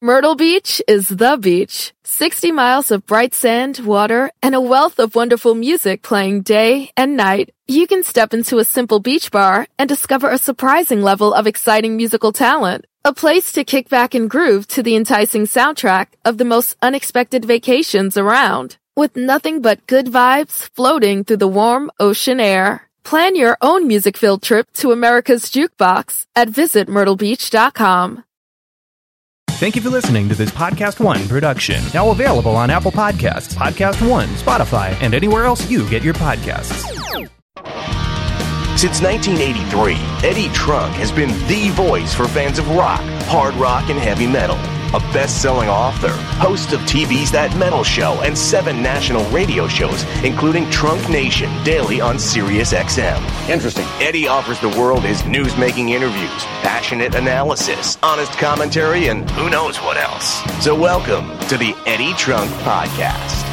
Myrtle Beach is the beach. 60 miles of bright sand, water, and a wealth of wonderful music playing day and night. You can step into a simple beach bar and discover a surprising level of exciting musical talent. A place to kick back and groove to the enticing soundtrack of the most unexpected vacations around. With nothing but good vibes floating through the warm ocean air. Plan your own music-filled trip to America's Jukebox at visitmyrtlebeach.com. Thank you for listening to this Podcast One production. Now available on Apple Podcasts, Podcast One, Spotify, and anywhere else you get your podcasts. Since 1983, Eddie Trunk has been the voice for fans of rock, hard rock, and heavy metal. A best-selling author, host of TV's That Metal Show and 7 national radio shows, including Trunk Nation, daily on Sirius XM. Interesting. Eddie offers the world his news-making interviews, passionate analysis, honest commentary, and who knows what else. So welcome to the Eddie Trunk Podcast.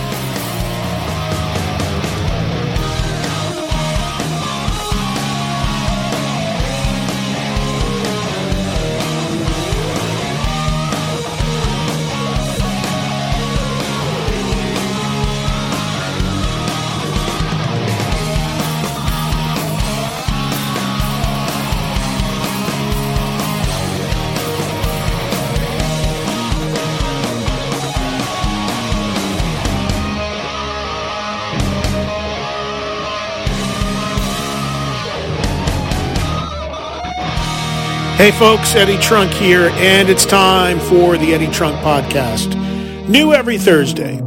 Hey folks, Eddie Trunk here, and it's time for the Eddie Trunk Podcast. New every Thursday,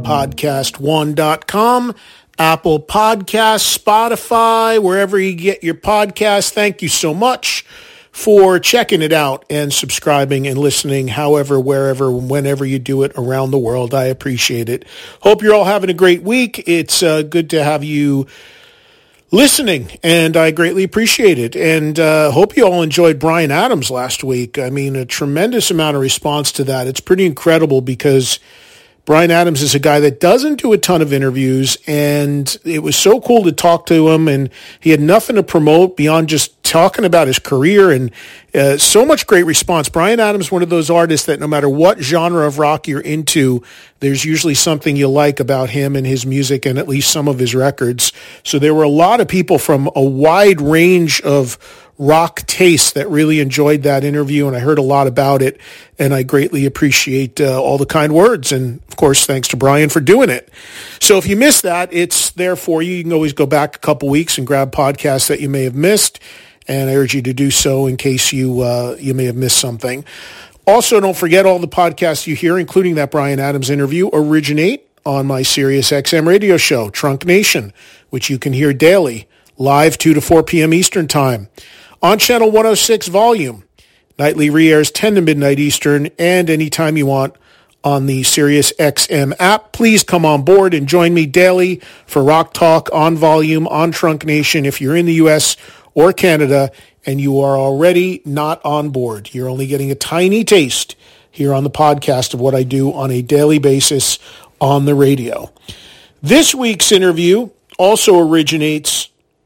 podcast1.com, Apple Podcasts, Spotify, wherever you get your podcasts. Thank you so much for checking it out and subscribing and listening however, wherever, whenever you do it around the world. I appreciate it. Hope you're all having a great week. It's good to have you listening, and I greatly appreciate it. And hope you all enjoyed Bryan Adams last week. I mean, a tremendous amount of response to that. It's pretty incredible because Bryan Adams is a guy that doesn't do a ton of interviews, and it was so cool to talk to him, and he had nothing to promote beyond just talking about his career, and so much great response. Bryan Adams, one of those artists that no matter what genre of rock you're into, there's usually something you like about him and his music and at least some of his records. So there were a lot of people from a wide range of rock tastes that really enjoyed that interview, and I heard a lot about it, and I greatly appreciate all the kind words, and of course, thanks to Bryan for doing it. So if you missed that, it's there for you. You can always go back a couple weeks and grab podcasts that you may have missed, and I urge you to do so in case you may have missed something. Also, don't forget all the podcasts you hear, including that Bryan Adams interview, originate on my Sirius XM radio show, Trunk Nation, which you can hear daily, live 2 to 4 p.m. Eastern Time, on Channel 106 Volume. Nightly re-airs 10 to midnight Eastern, and anytime you want on the Sirius XM app. Please come on board and join me daily for Rock Talk on Volume on Trunk Nation if you're in the U.S. or Canada and you are already not on board. You're only getting a tiny taste here on the podcast of what I do on a daily basis on the radio. This week's interview also originated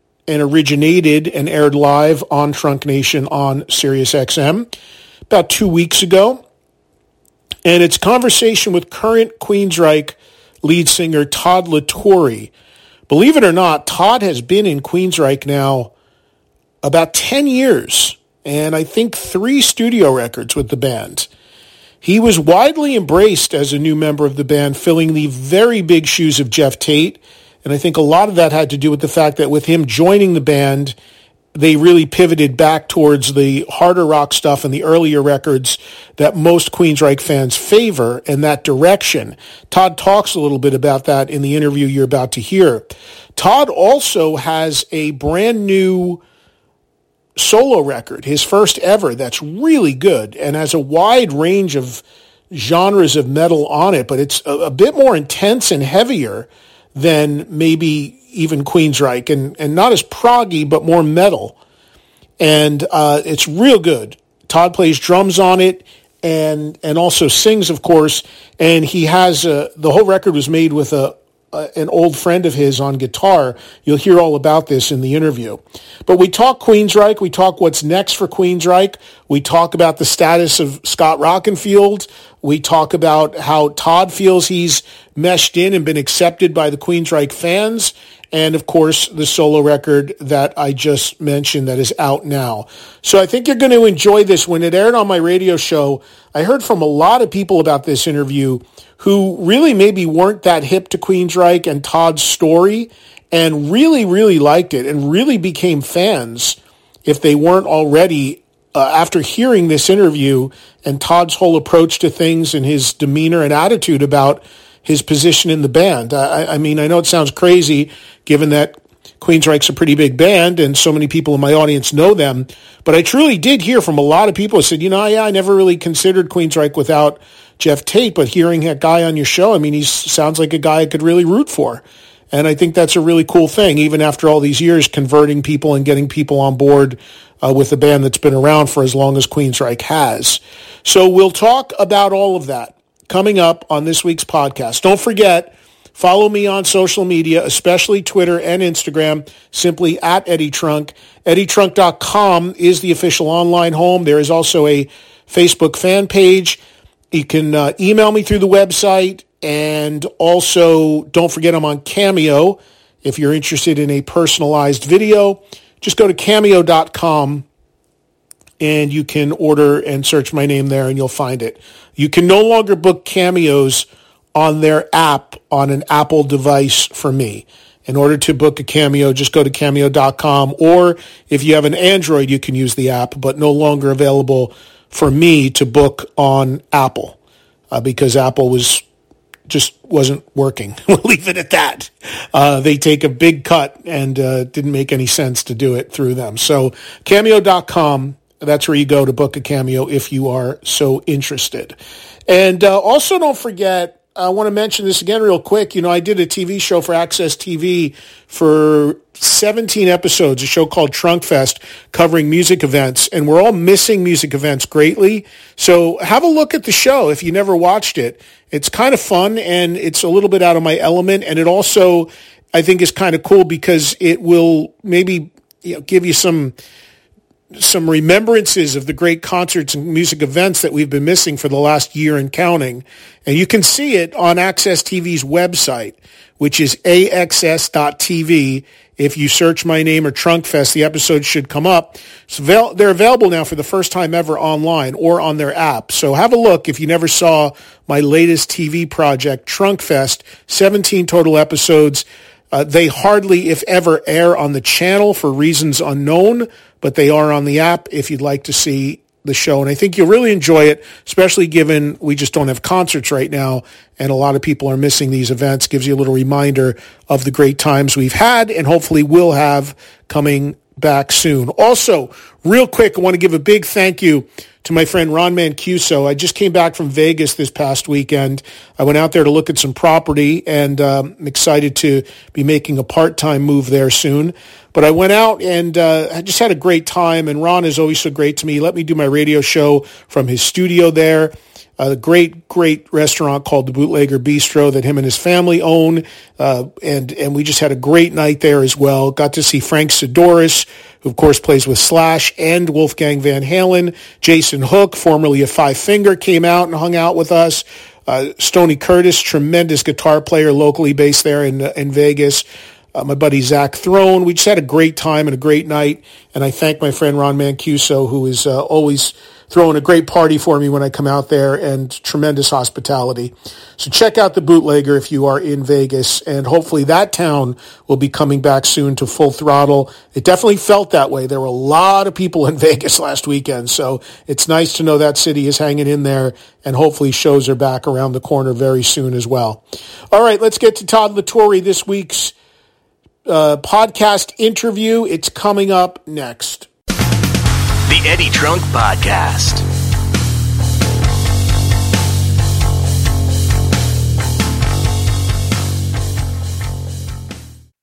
and aired live on Trunk Nation on Sirius XM about 2 weeks ago. And it's conversation with current Queensryche lead singer Todd La Torre. Believe it or not, Todd has been in Queensryche now about 10 years, and I think 3 studio records with the band. He was widely embraced as a new member of the band, filling the very big shoes of Geoff Tate. And I think a lot of that had to do with the fact that with him joining the band, they really pivoted back towards the harder rock stuff and the earlier records that most Queensryche fans favor in that direction. Todd talks a little bit about that in the interview you're about to hear. Todd also has a brand new solo record, his first ever, that's really good and has a wide range of genres of metal on it, but it's a bit more intense and heavier than maybe even Queensryche, and not as proggy, but more metal. And it's real good. Todd plays drums on it and also sings, of course, and he has the whole record was made with a an old friend of his on guitar. You'll hear all about this in the interview. But we talk Queensryche. We talk what's next for Queensryche. We talk about the status of Scott Rockenfield. We talk about how Todd feels he's meshed in and been accepted by the Queensryche fans. And, of course, the solo record that I just mentioned that is out now. So I think you're going to enjoy this. When it aired on my radio show, I heard from a lot of people about this interview who really maybe weren't that hip to Queensryche and Todd's story and really, really liked it and really became fans if they weren't already after hearing this interview and Todd's whole approach to things and his demeanor and attitude about his position in the band. I mean, I know it sounds crazy given that Queensryche's a pretty big band and so many people in my audience know them, but I truly did hear from a lot of people who said, I never really considered Queensryche without Jeff Tate, but hearing that guy on your show, I mean, he sounds like a guy I could really root for. And I think that's a really cool thing, even after all these years, converting people and getting people on board with a band that's been around for as long as Queensryche has. So we'll talk about all of that coming up on this week's podcast. Don't forget, follow me on social media, especially Twitter and Instagram, simply at Eddie Trunk. EddieTrunk.com is the official online home. There is also a Facebook fan page. You can email me through the website, and also don't forget I'm on Cameo. If you're interested in a personalized video, just go to Cameo.com and you can order and search my name there and you'll find it. You can no longer book cameos on their app on an Apple device for me. In order to book a Cameo, just go to Cameo.com, or if you have an Android, you can use the app, but no longer available for me to book on Apple because Apple wasn't working. We'll leave it at that. They take a big cut and didn't make any sense to do it through them. So Cameo.com, that's where you go to book a Cameo if you are so interested. And also don't forget, I want to mention this again real quick. I did a TV show for Access TV for 17 episodes, a show called Trunk Fest, covering music events, and we're all missing music events greatly. So have a look at the show if you never watched it. It's kind of fun, and it's a little bit out of my element, and it also, I think, is kind of cool because it will maybe give you some remembrances of the great concerts and music events that we've been missing for the last year and counting. And you can see it on Access TV's website, which is axs.tv. If you search my name or Trunk Fest, the episode should come up. So they're available now for the first time ever online or on their app. So have a look if you never saw my latest TV project, Trunk Fest, 17 total episodes. They hardly, if ever, air on the channel for reasons unknown, but they are on the app if you'd like to see the show. And I think you'll really enjoy it, especially given we just don't have concerts right now, and a lot of people are missing these events. Gives you a little reminder of the great times we've had and hopefully will have coming back soon. Also, real quick, I want to give a big thank you to my friend Ron Mancuso. I just came back from Vegas this past weekend. I went out there to look at some property, and I'm excited to be making a part-time move there soon. But I went out and I just had a great time, and Ron is always so great to me. He let me do my radio show from his studio there. A great restaurant called the Bootlegger Bistro that him and his family own. And we just had a great night there as well. Got to see Frank Sidoris, who of course plays with Slash and Wolfgang Van Halen. Jason Hook, formerly of Five Finger, came out and hung out with us. Stoney Curtis, tremendous guitar player locally based there in Vegas. My buddy Zach Throne. We just had a great time and a great night. And I thank my friend Ron Mancuso, who is always throwing a great party for me when I come out there, and tremendous hospitality. So check out the Bootlegger if you are in Vegas, and hopefully that town will be coming back soon to full throttle. It definitely felt that way. There were a lot of people in Vegas last weekend, so it's nice to know that city is hanging in there, and hopefully shows are back around the corner very soon as well. All right, let's get to Todd La Torre, this week's podcast interview. It's coming up next. The Eddie Trunk Podcast.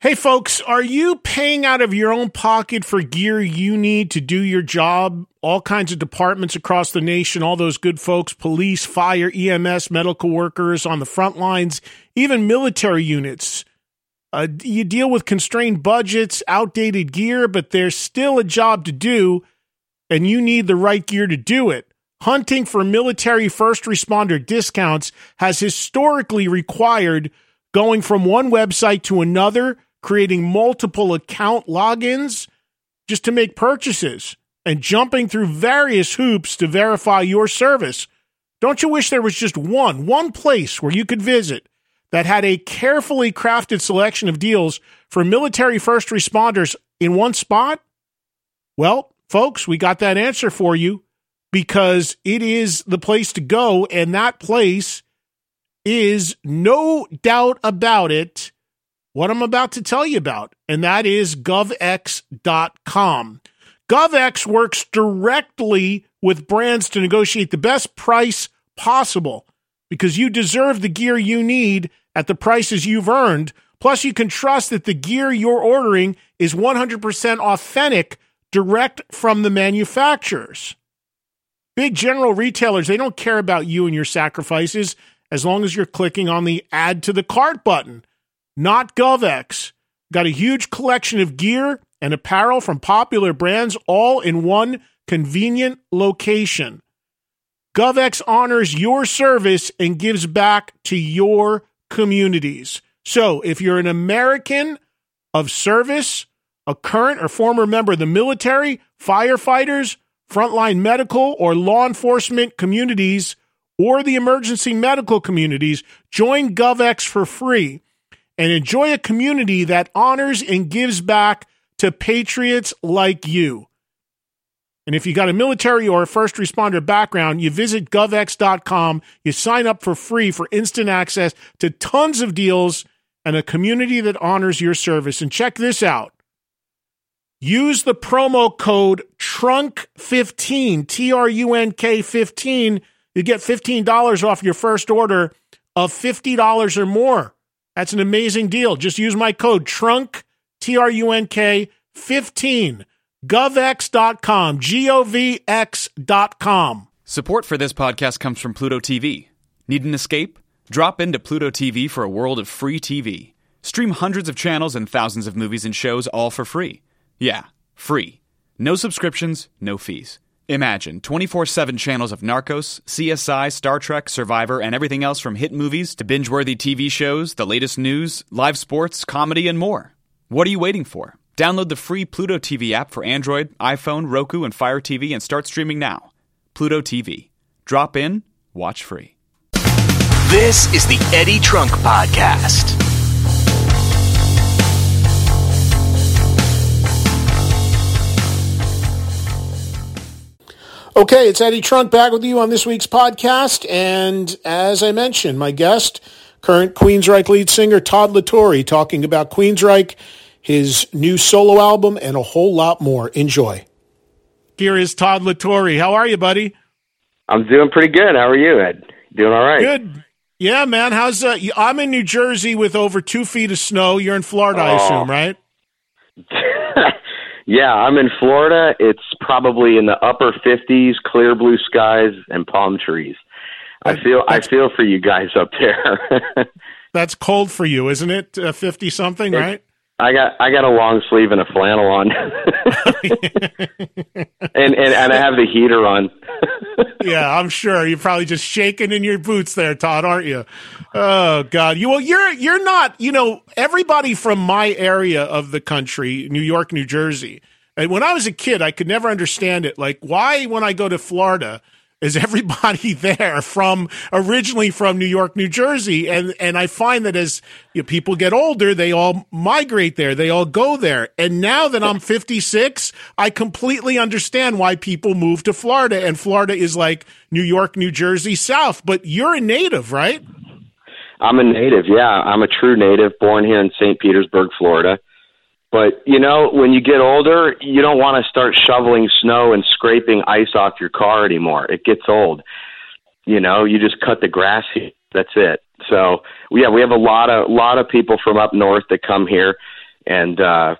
Hey, folks, are you paying out of your own pocket for gear you need to do your job? All kinds of departments across the nation, all those good folks, police, fire, EMS, medical workers on the front lines, even military units. You deal with constrained budgets, outdated gear, but there's still a job to do, and you need the right gear to do it. Hunting for military first responder discounts has historically required going from one website to another, creating multiple account logins just to make purchases, and jumping through various hoops to verify your service. Don't you wish there was just one place where you could visit that had a carefully crafted selection of deals for military first responders in one spot? Well, folks, we got that answer for you, because it is the place to go, and that place is, no doubt about it, what I'm about to tell you about, and that is GovX.com. GovX works directly with brands to negotiate the best price possible, because you deserve the gear you need at the prices you've earned. Plus, you can trust that the gear you're ordering is 100% authentic, direct from the manufacturers. Big general retailers, they don't care about you and your sacrifices as long as you're clicking on the Add to the Cart button. Not GovX. Got a huge collection of gear and apparel from popular brands all in one convenient location. GovX honors your service and gives back to your communities. So if you're an American of service, a current or former member of the military, firefighters, frontline medical or law enforcement communities, or the emergency medical communities, join GovX for free and enjoy a community that honors and gives back to patriots like you. And if you got a military or a first responder background, you visit GovX.com, you sign up for free for instant access to tons of deals and a community that honors your service. And check this out. Use the promo code TRUNK15, TRUNK15. You get $15 off your first order of $50 or more. That's an amazing deal. Just use my code TRUNK, TRUNK15. GovX.com, GOVX.com. Support for this podcast comes from Pluto TV. Need an escape? Drop into Pluto TV for a world of free TV. Stream hundreds of channels and thousands of movies and shows all for free. Yeah, free. No subscriptions, no fees. Imagine 24/7 channels of Narcos, CSI, Star Trek, Survivor, and everything else from hit movies to binge-worthy TV shows, the latest news, live sports, comedy, and more. What are you waiting for? Download the free Pluto TV app for Android, iPhone, Roku, and Fire TV and start streaming now. Pluto TV. Drop in, watch free. This is the Eddie Trunk Podcast. Okay, it's Eddie Trunk back with you on this week's podcast, and as I mentioned, my guest, current Queensryche lead singer Todd La Torre, talking about Queensryche, his new solo album, and a whole lot more. Enjoy. Here is Todd La Torre. How are you, buddy? I'm doing pretty good. How are you, Ed? Doing all right? Good. Yeah, man. How's I'm in New Jersey with over 2 feet of snow. You're in Florida, I assume, right? Yeah, I'm in Florida. It's probably in the upper 50s, clear blue skies, and palm trees. I feel for you guys up there. That's cold for you, isn't it? 50 something, right? I got a long sleeve and a flannel on, and I have the heater on. Yeah, I'm sure you're probably just shaking in your boots there, Todd, aren't you? Oh God, you're not. Everybody from my area of the country, New York, New Jersey. And when I was a kid, I could never understand it. Like, why, when I go to Florida, is everybody there originally from New York, New Jersey? And I find that as people get older, they all migrate there. They all go there. And now that I'm 56, I completely understand why people move to Florida. And Florida is like New York, New Jersey South. But you're a native, right? I'm a native, yeah. I'm a true native, born here in St. Petersburg, Florida. But, when you get older, you don't want to start shoveling snow and scraping ice off your car anymore. It gets old. You just cut the grass here. That's it. So, yeah, we have a lot of people from up north that come here. And,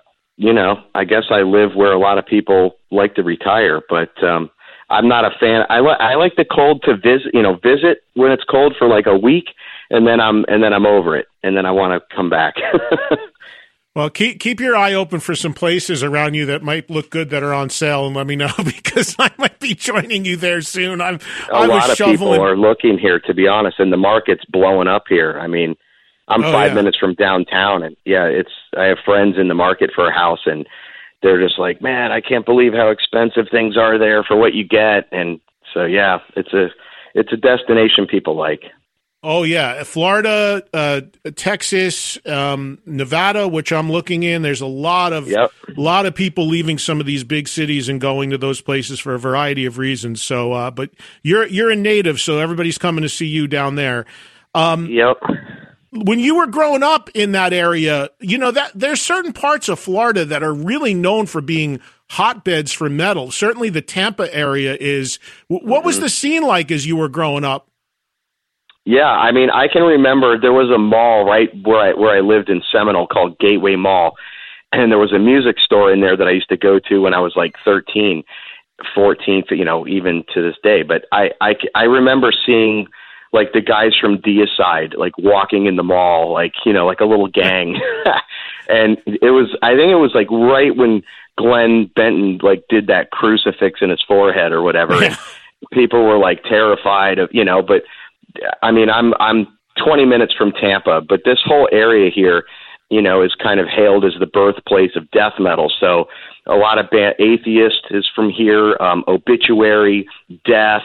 I guess I live where a lot of people like to retire, but I'm not a fan. I like the cold to visit when it's cold for like a week, and then I'm over it, and then I want to come back. Well, keep your eye open for some places around you that might look good that are on sale, and let me know, because I might be joining you there soon. A lot of people are looking here, to be honest, and the market's blowing up here. I mean, I'm 5 minutes from downtown, and I have friends in the market for a house, and they're just like, man, I can't believe how expensive things are there for what you get. And so, yeah, it's a destination people like. Oh, yeah. Florida, Texas, Nevada, which I'm looking in. There's a lot of people leaving some of these big cities and going to those places for a variety of reasons. So, but you're a native, so everybody's coming to see you down there. Yep. When you were growing up in that area, that there's certain parts of Florida that are really known for being hotbeds for metal. Certainly the Tampa area is. What was the scene like as you were growing up? Yeah, I mean, I can remember there was a mall right where I lived in Seminole called Gateway Mall, and there was a music store in there that I used to go to when I was like 13, 14, even to this day. But I remember seeing like the guys from Deicide, like walking in the mall, like a little gang, and I think it was like right when Glenn Benton like did that crucifix in his forehead or whatever. And people were like terrified of but. I mean, I'm 20 minutes from Tampa, but this whole area here, is kind of hailed as the birthplace of death metal. So a lot of Atheist is from here, Obituary, Death,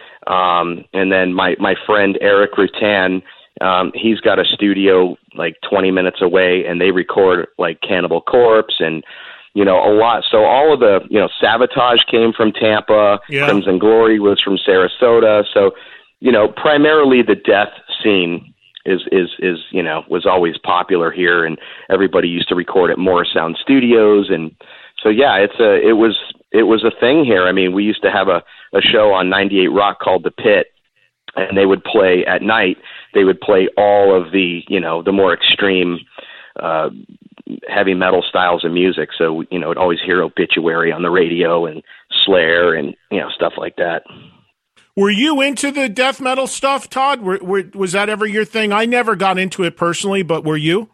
and then my friend Eric Rutan, he's got a studio like 20 minutes away, and they record like Cannibal Corpse and a lot. So all of the Sabotage came from Tampa, Crimson Glory was from Sarasota. So primarily the death scene is was always popular here, and everybody used to record at Morrisound Studios, and so it was a thing here. I mean, we used to have a show on 98 Rock called The Pit, and they would play at night. They would play all of the the more extreme heavy metal styles of music. So would always hear Obituary on the radio and Slayer and stuff like that. Were you into the death metal stuff, Todd? Was that ever your thing? I never got into it personally, but were you?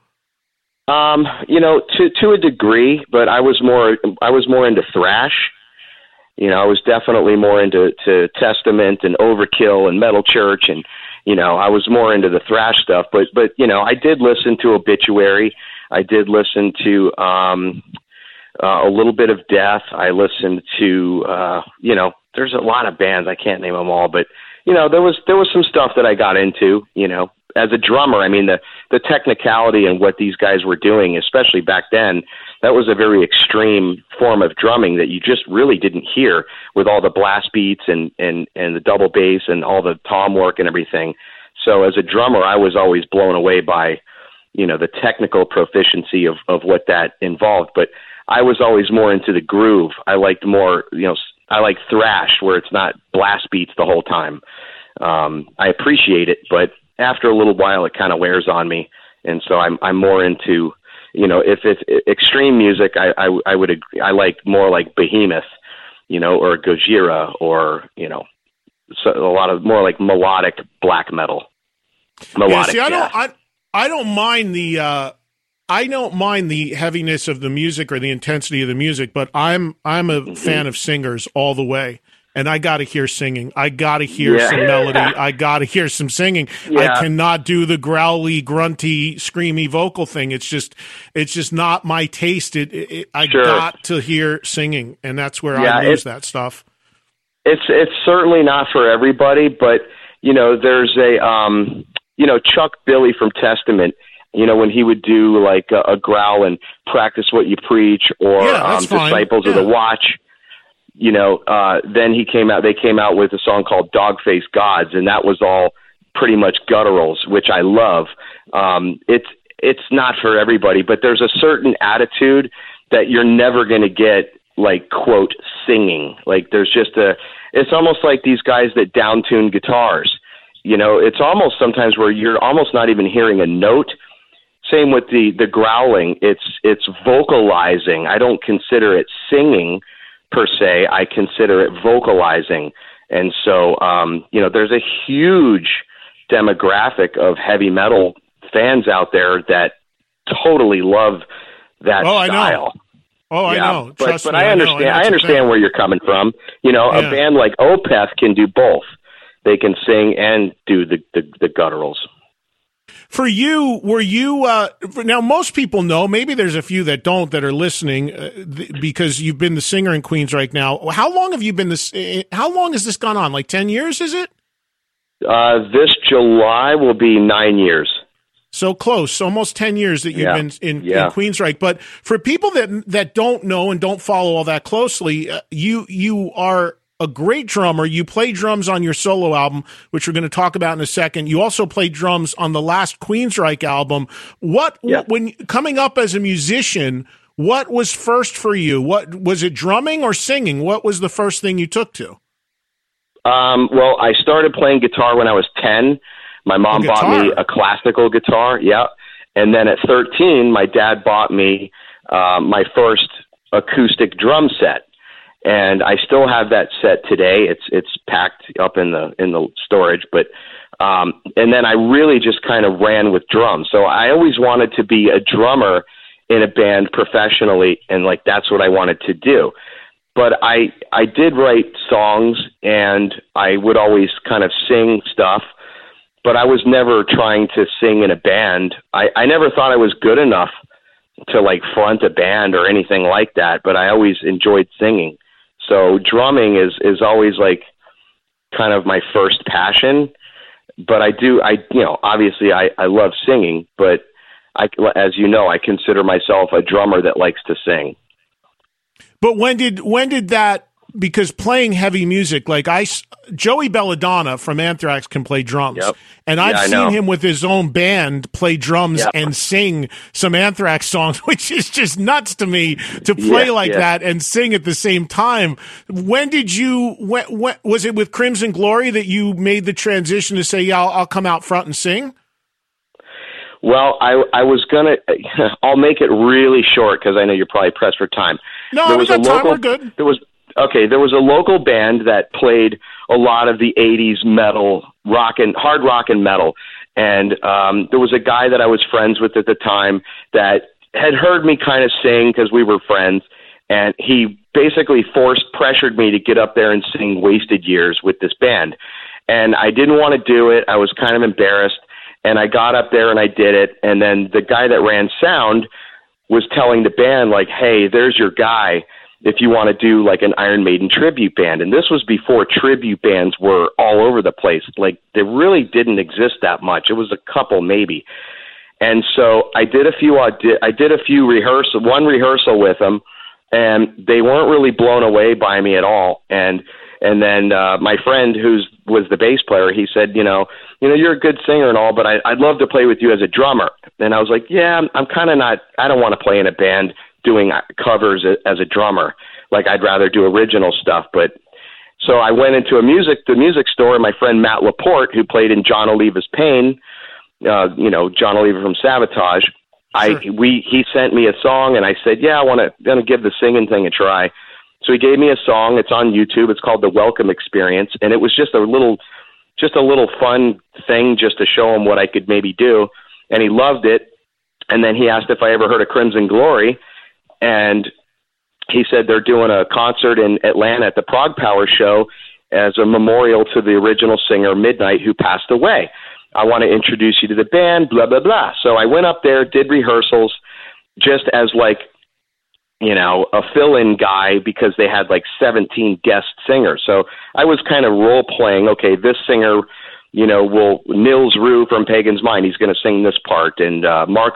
To a degree, but I was more into thrash. I was definitely more into Testament and Overkill and Metal Church, and I was more into the thrash stuff. But I did listen to Obituary. I did listen to a little bit of Death. I listened to there's a lot of bands, I can't name them all, but there was some stuff that I got into, as a drummer. I mean, the technicality and what these guys were doing, especially back then, that was a very extreme form of drumming that you just really didn't hear with all the blast beats and the double bass and all the tom work and everything. So as a drummer, I was always blown away by, the technical proficiency of what that involved. But I was always more into the groove. I liked more, I like thrash where it's not blast beats the whole time. I appreciate it, but after a little while, it kind of wears on me. And so I'm more into, if it's extreme music, I would agree. I like more like Behemoth, or Gojira, or, so a lot of more like melodic black metal. Melodic. Yeah, see, I don't mind the heaviness of the music or the intensity of the music, but I'm a fan of singers all the way. And I got to hear singing. I got to hear some melody. I got to hear some singing. I cannot do the growly, grunty, screamy vocal thing. It's just not my taste. I got to hear singing, and that's where I lose that stuff. It's certainly not for everybody, but there's a Chuck Billy from Testament. When he would do like a growl and Practice What You Preach, or Disciples of the Watch. Then they came out with a song called Dogface Gods, and that was all pretty much gutturals, which I love. It's not for everybody, but there's a certain attitude that you're never going to get, like, quote, singing. Like, there's just it's almost like these guys that down-tune guitars. It's almost sometimes where you're almost not even hearing a note. same with the growling. It's vocalizing. I don't consider it singing per se. I consider it vocalizing. And so, there's a huge demographic of heavy metal fans out there that totally love that style. I know. But I understand. I understand where you're coming from. A band like Opeth can do both. They can sing and do the gutturals. For you, were you now? Most people know. Maybe there's a few that don't that are listening because you've been the singer in Queensryche now. How long have you been this? How long has this gone on? Like 10 years? Is it? This July will be 9 years. So close, almost 10 years that you've been in Queensryche. But for people that don't know and don't follow all that closely, you are a great drummer. You play drums on your solo album, which we're going to talk about in a second. You also played drums on the last Queensryche album. When coming up as a musician, what was first for you? What was it, drumming or singing? What was the first thing you took to? Well, I started playing guitar when I was 10. My mom bought me a classical guitar. Yeah. And then at 13, my dad bought me my first acoustic drum set. And I still have that set today. It's packed up in the storage, but and then I really just kind of ran with drums. So I always wanted to be a drummer in a band professionally, and like that's what I wanted to do. But I did write songs, and I would always kind of sing stuff, but I was never trying to sing in a band. I never thought I was good enough to like front a band or anything like that, but I always enjoyed singing. So drumming is always like kind of my first passion, but obviously I love singing, but as you know, I consider myself a drummer that likes to sing. But when did that, because playing heavy music, like Joey Belladonna from Anthrax can play drums. Yep. And I've seen him with his own band play drums and sing some Anthrax songs, which is just nuts to me to play that and sing at the same time. When did you, was it with Crimson Glory that you made the transition to say, I'll come out front and sing? Well, I was I'll make it really short because I know you're probably pressed for time. No, we got time, we're good. There was a local band that played a lot of the 80s metal, hard rock and metal. And there was a guy that I was friends with at the time that had heard me kind of sing because we were friends. And he basically pressured me to get up there and sing Wasted Years with this band. And I didn't want to do it. I was kind of embarrassed. And I got up there and I did it. And then the guy that ran sound was telling the band, like, hey, there's your guy if you want to do like an Iron Maiden tribute band. And this was before tribute bands were all over the place. Like, they really didn't exist that much. It was a couple maybe. And so I did a few one rehearsal with them, and they weren't really blown away by me at all. And then my friend was the bass player, he said, you're a good singer and all, but I'd love to play with you as a drummer. And I was like, yeah, I'm kind of not, I don't want to play in a band doing covers as a drummer. Like, I'd rather do original stuff. But so I went into the music store, and my friend Matt Laporte, who played in John Oliva's Pain, John Oliva from Sabotage, sure. He sent me a song, and I said, yeah, I want to give the singing thing a try. So he gave me a song. It's on YouTube. It's called The Welcome Experience. And it was just a little fun thing just to show him what I could maybe do. And he loved it. And then he asked if I ever heard of Crimson Glory. And he said they're doing a concert in Atlanta at the Prog Power Show as a memorial to the original singer, Midnight, who passed away. I want to introduce you to the band, blah, blah, blah. So I went up there, did rehearsals just as like, a fill-in guy because they had like 17 guest singers. So I was kind of role-playing, okay, this singer, Nils Rue from Pagan's Mind, he's going to sing this part, and Mark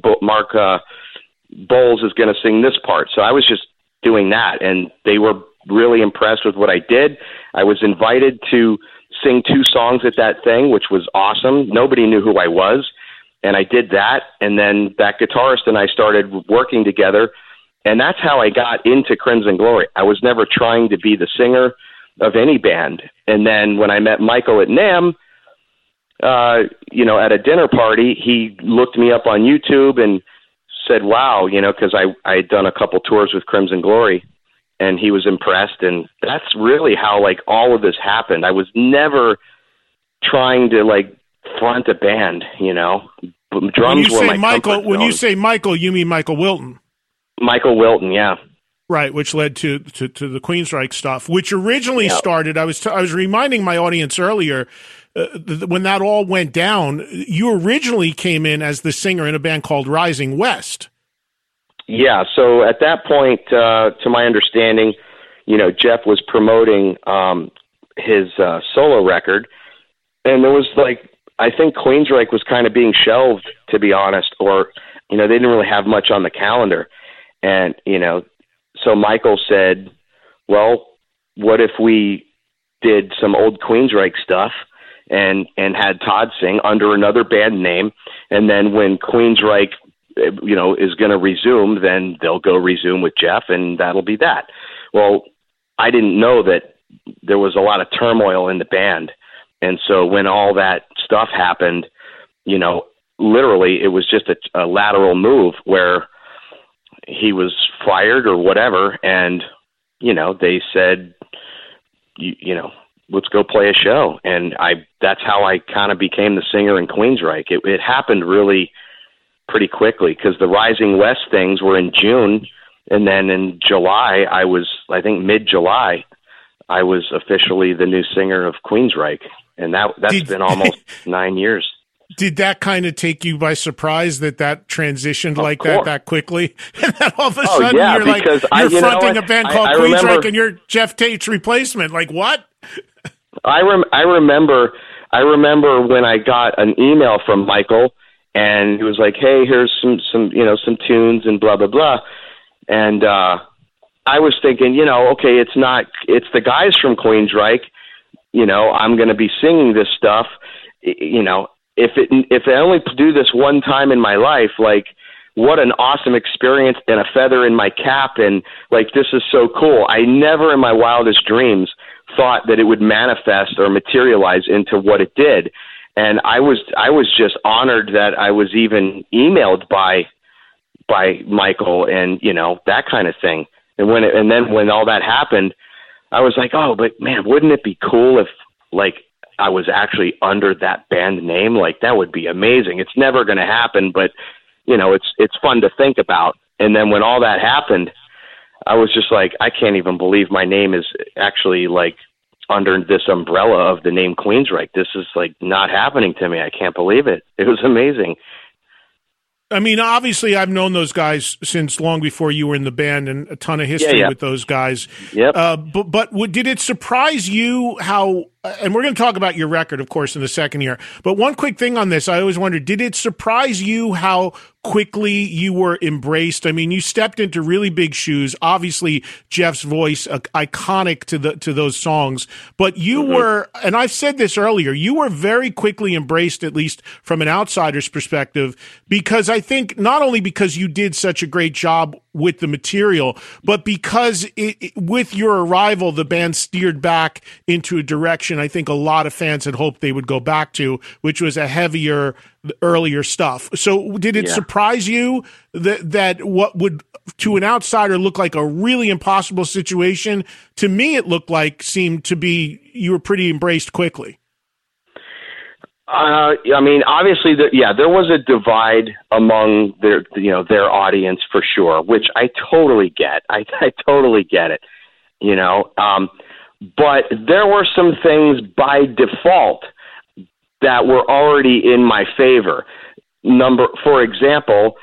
Bowles is going to sing this part. So I was just doing that, and they were really impressed with what I did. I was invited to sing 2 songs at that thing, which was awesome. Nobody knew who I was, and I did that, and then that guitarist and I started working together. And that's how I got into Crimson Glory. I was never trying to be the singer of any band. And then when I met Michael at NAMM, at a dinner party, he looked me up on YouTube and said, wow, because I had done a couple tours with Crimson Glory, and he was impressed. And that's really how, like, all of this happened. I was never trying to, like, front a band, Drums were my comfort zone. When you say Michael, you mean Michael Wilton? Michael Wilton, yeah. Right, which led to the Queensryche stuff, which originally started. I was reminding my audience earlier, when that all went down, you originally came in as the singer in a band called Rising West. Yeah, so at that point, to my understanding, Jeff was promoting his solo record, and there was, like, I think Queensryche was kind of being shelved, to be honest, or, they didn't really have much on the calendar. And, so Michael said, well, what if we did some old Queensryche stuff and had Todd sing under another band name, and then when Queensryche, is going to resume, then they'll go resume with Jeff, and that'll be that. Well, I didn't know that there was a lot of turmoil in the band, and so when all that stuff happened, literally it was just a lateral move where he was fired or whatever, and they said, let's go play a show. And that's how I kind of became the singer in Queensryche. It happened really pretty quickly, because the Rising West things were in June, and then in July, I think mid-July, I was officially the new singer of Queensryche, and that's been almost 9 years. Did that kind of take you by surprise that transitioned like that quickly? And then all of a sudden you're like, you're fronting a band called Queensryche and you're Jeff Tate's replacement. Like, what? I remember when I got an email from Michael, and he was like, hey, here's some tunes and blah, blah, blah. And I was thinking, okay, it's the guys from Queensryche. I'm going to be singing this stuff, if I only do this one time in my life, like, what an awesome experience and a feather in my cap. And, like, this is so cool. I never in my wildest dreams thought that it would manifest or materialize into what it did. And I was just honored that I was even emailed by Michael and, that kind of thing. And then when all that happened, I was like, oh, but man, wouldn't it be cool if, like, I was actually under that band name? Like, that would be amazing. It's never going to happen, but it's fun to think about. And then when all that happened, I was just like, I can't even believe my name is actually, like, under this umbrella of the name Queensryche. This is, like, not happening to me. I can't believe it. It was amazing. I mean, obviously, I've known those guys since long before you were in the band, and a ton of history with those guys. Yep. But did it surprise you how? And we're going to talk about your record, of course, in the second year. But one quick thing on this, I always wondered: did it surprise you how quickly you were embraced? I mean, you stepped into really big shoes. Obviously, Jeff's voice, iconic to those songs. But you were, and I've said this earlier, you were very quickly embraced, at least from an outsider's perspective, because I think not only because you did such a great job with the material, but because with your arrival, the band steered back into a direction I think a lot of fans had hoped they would go back to, which was a heavier, earlier stuff. So did it surprise you that what would to an outsider look like a really impossible situation, to me it seemed to be you were pretty embraced quickly? I mean, obviously, there was a divide among their audience for sure, which I totally get. I totally get it, but there were some things by default that were already in my favor. For example,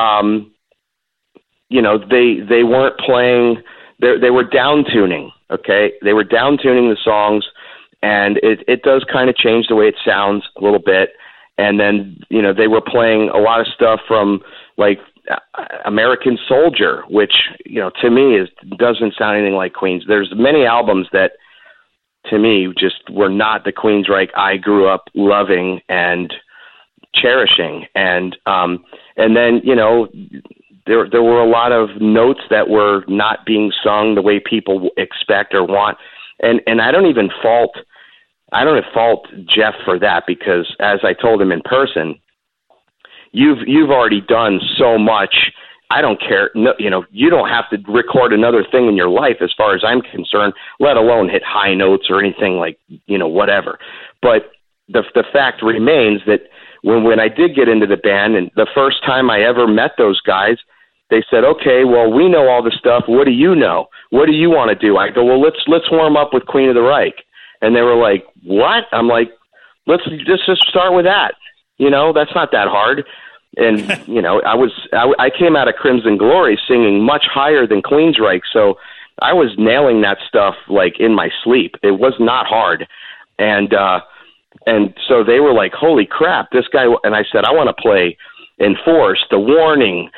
they weren't playing. They were down tuning. Okay, they were down tuning the songs. And it does kind of change the way it sounds a little bit. And then, they were playing a lot of stuff from, like, American Soldier, which, to me doesn't sound anything like Queens. There's many albums that, to me, just were not the Queensryche I grew up loving and cherishing. And then, there were a lot of notes that were not being sung the way people expect or want. And I don't even fault I don't fault Jeff for that, because as I told him in person, you've already done so much. I don't care. No, you don't have to record another thing in your life as far as I'm concerned, let alone hit high notes or anything like, whatever. But the fact remains that when I did get into the band, and the first time I ever met those guys, they said, okay, well, we know all the stuff. What do you know? What do you want to do? I go, well, let's warm up with Queen of the Reich. And they were like, what? I'm like, let's just start with that. That's not that hard. And, I came out of Crimson Glory singing much higher than Queensryche. So I was nailing that stuff like in my sleep. It was not hard. And so they were like, holy crap, this guy. And I said, I want to play Enforce, The Warning,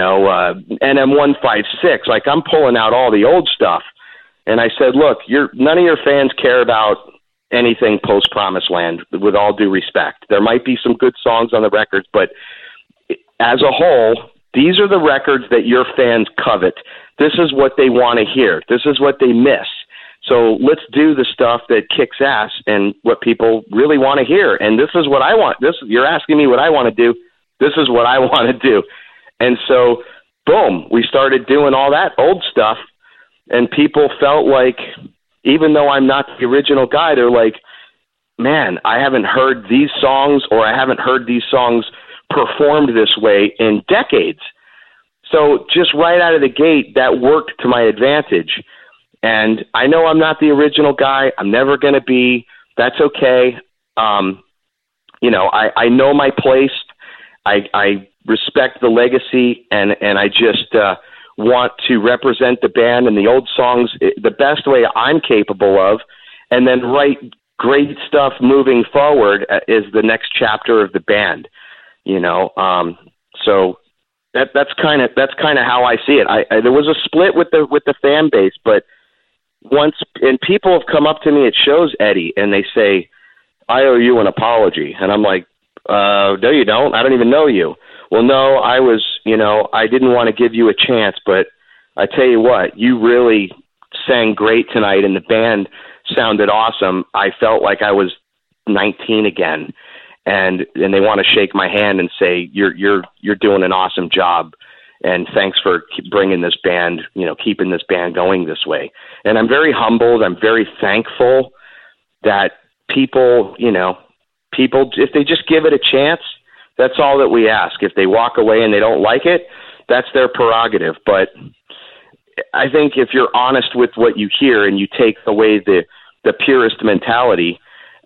NM156. Like, I'm pulling out all the old stuff. And I said, look, none of your fans care about anything post Promised Land, with all due respect. There might be some good songs on the records, but as a whole, these are the records that your fans covet. This is what they want to hear. This is what they miss. So let's do the stuff that kicks ass and what people really want to hear. And this is what I want. You're asking me what I want to do. This is what I want to do. And so, boom, we started doing all that old stuff, and people felt like, even though I'm not the original guy, they're like, man, I haven't heard these songs, or I haven't heard these songs performed this way in decades. So just right out of the gate, that worked to my advantage. And I know I'm not the original guy. I'm never going to be. That's okay. I know my place. I respect the legacy, and I just want to represent the band and the old songs the best way I'm capable of, and then write great stuff moving forward is the next chapter of the band. So that's kind of how I see it. There was a split with the fan base, but and people have come up to me at shows, Eddie, and they say, I owe you an apology. And I'm like, no, you don't. I don't even know you. Well, no, I didn't want to give you a chance, but I tell you what, you really sang great tonight, and the band sounded awesome. I felt like I was 19 again, and they want to shake my hand and say, you're doing an awesome job, and thanks for bringing this band, keeping this band going this way. And I'm very humbled. I'm very thankful that people, if they just give it a chance, that's all that we ask. If they walk away and they don't like it, that's their prerogative. But I think if you're honest with what you hear and you take away the purist mentality,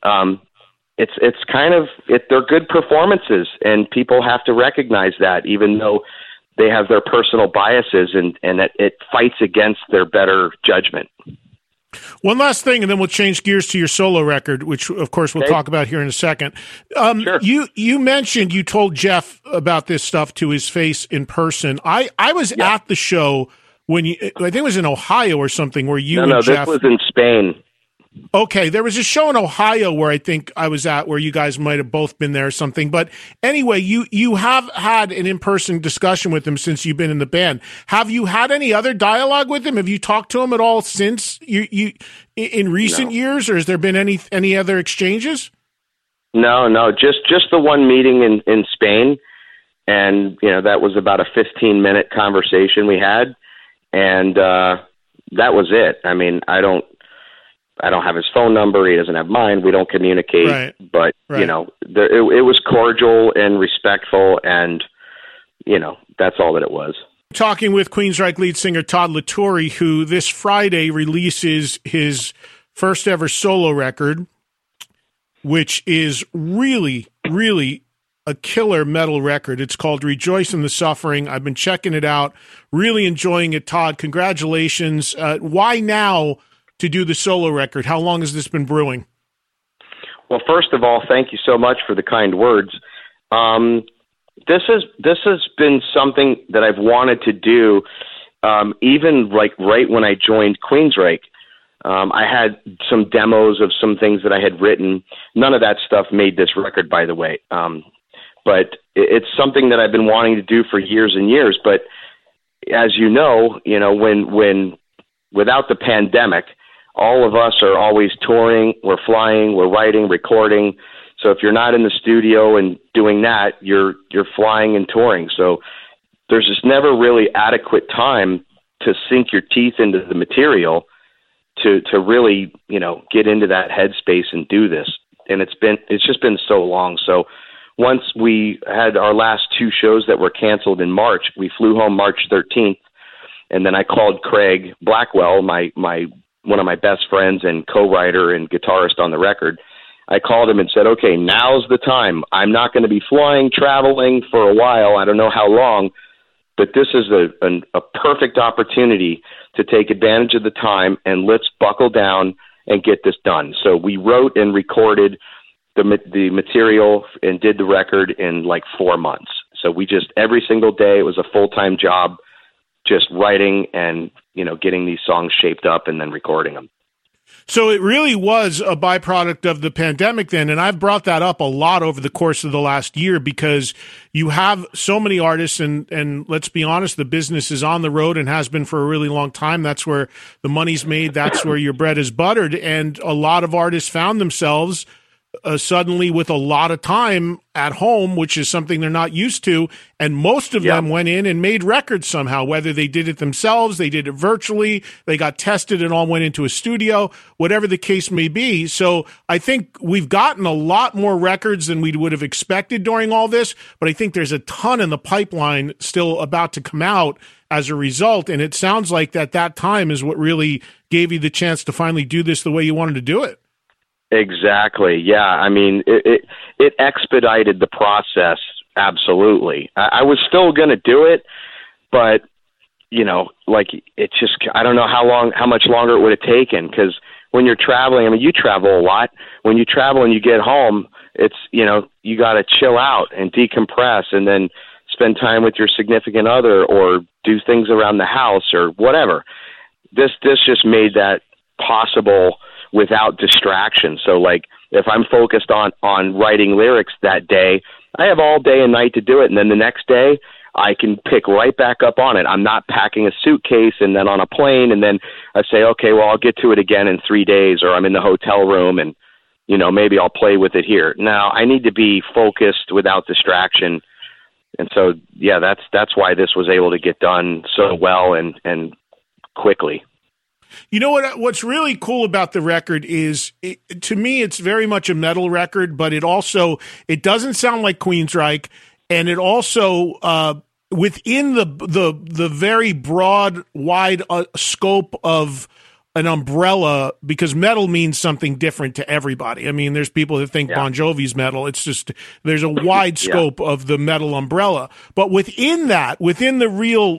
it's kind of they're good performances, and people have to recognize that, even though they have their personal biases, and it fights against their better judgment. One last thing, and then we'll change gears to your solo record, which, of course, we'll talk about here in a second. Sure. You mentioned you told Jeff about this stuff to his face in person. I was at the show when I think it was in Ohio or something, where you and Jeff... No, this was in Spain. Okay, there was a show in Ohio where I think I was at, where you guys might have both been there or something. But anyway, you have had an in-person discussion with him since you've been in the band. Have you had any other dialogue with him? Have you talked to him at all since you in recent years, or has there been any other exchanges? No, just the one meeting in Spain, and that was about a 15-minute conversation we had, and that was it. I mean, I don't have his phone number. He doesn't have mine. We don't communicate. Right. But, right. It was cordial and respectful, and, that's all that it was. Talking with Queensryche lead singer Todd La Torre, who this Friday releases his first ever solo record, which is really, really a killer metal record. It's called Rejoice in the Suffering. I've been checking it out, really enjoying it. Todd, congratulations. Why now to do the solo record? How long has this been brewing? Well, first of all, thank you so much for the kind words. This has been something that I've wanted to do, even like right when I joined Queensryche. I had some demos of some things that I had written. None of that stuff made this record, by the way. But it's something that I've been wanting to do for years and years. But as when without the pandemic, all of us are always touring, we're flying, we're writing, recording. So if you're not in the studio and doing that, you're flying and touring. So there's just never really adequate time to sink your teeth into the material to really, get into that headspace and do this. And it's just been so long. So once we had our last 2 shows that were canceled in March, we flew home March 13th. And then I called Craig Blackwell, one of my best friends and co-writer and guitarist on the record. I called him and said, okay, now's the time. I'm not going to be traveling for a while. I don't know how long, but this is a perfect opportunity to take advantage of the time, and let's buckle down and get this done. So we wrote and recorded the material and did the record in like 4 months. So we just, every single day, it was a full-time job, just writing and, getting these songs shaped up and then recording them. So it really was a byproduct of the pandemic then, and I've brought that up a lot over the course of the last year because you have so many artists, and let's be honest, the business is on the road and has been for a really long time. That's where the money's made. That's where your bread is buttered, and a lot of artists found themselves suddenly with a lot of time at home, which is something they're not used to. And most of them went in and made records somehow, whether they did it themselves, they did it virtually, they got tested and all went into a studio, whatever the case may be. So I think we've gotten a lot more records than we would have expected during all this, but I think there's a ton in the pipeline still about to come out as a result. And it sounds like that time is what really gave you the chance to finally do this the way you wanted to do it. Exactly. Yeah. I mean, it expedited the process. Absolutely. I was still going to do it, but it just, I don't know how much longer it would have taken. Cause when you're traveling, I mean, you travel a lot. When you travel and you get home, it's, you got to chill out and decompress and then spend time with your significant other or do things around the house or whatever. This just made that possible without distraction. So like if I'm focused on writing lyrics that day, I have all day and night to do it. And then the next day I can pick right back up on it. I'm not packing a suitcase and then on a plane. And then I say, okay, well, I'll get to it again in 3 days, or I'm in the hotel room and, maybe I'll play with it here. Now I need to be focused without distraction. And so, yeah, that's why this was able to get done so well and quickly. You know what's really cool about the record is, to me, it's very much a metal record, but it doesn't sound like Queensryche, and it also within the very broad, wide scope of an umbrella, because metal means something different to everybody. I mean, there's people that think Bon Jovi's metal. It's just there's a wide scope of the metal umbrella, but within the real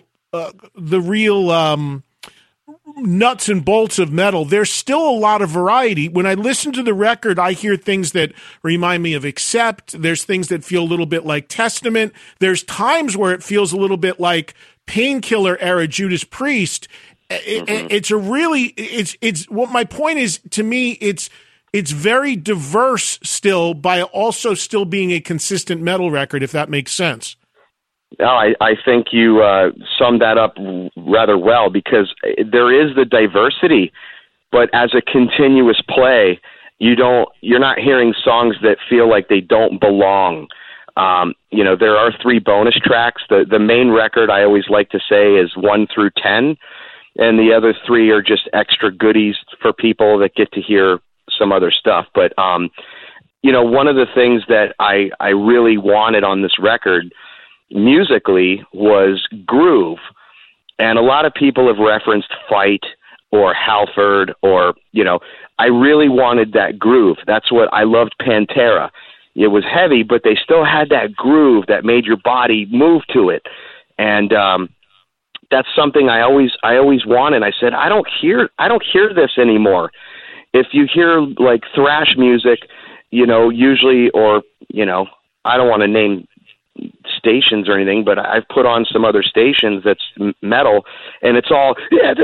nuts and bolts of metal, there's still a lot of variety. When I listen to the record, I hear things that remind me of Accept. There's things that feel a little bit like Testament. There's times where it feels a little bit like Painkiller era Judas Priest. It's what my point is, to me, it's very diverse still, by also still being a consistent metal record, if that makes sense. No, I think you summed that up rather well, because there is the diversity, but as a continuous play, you're not hearing songs that feel like they don't belong. There are 3 bonus tracks. The main record, I always like to say, is 1 through 10, and the other 3 are just extra goodies for people that get to hear some other stuff. But one of the things that I really wanted on this record musically was groove. And a lot of people have referenced Fight or Halford or, I really wanted that groove. That's what I loved Pantera. It was heavy, but they still had that groove that made your body move to it. And that's something I always wanted. I said, I don't hear this anymore. If you hear like thrash music, usually, or, I don't want to name stations or anything, but I've put on some other stations that's metal, and it's all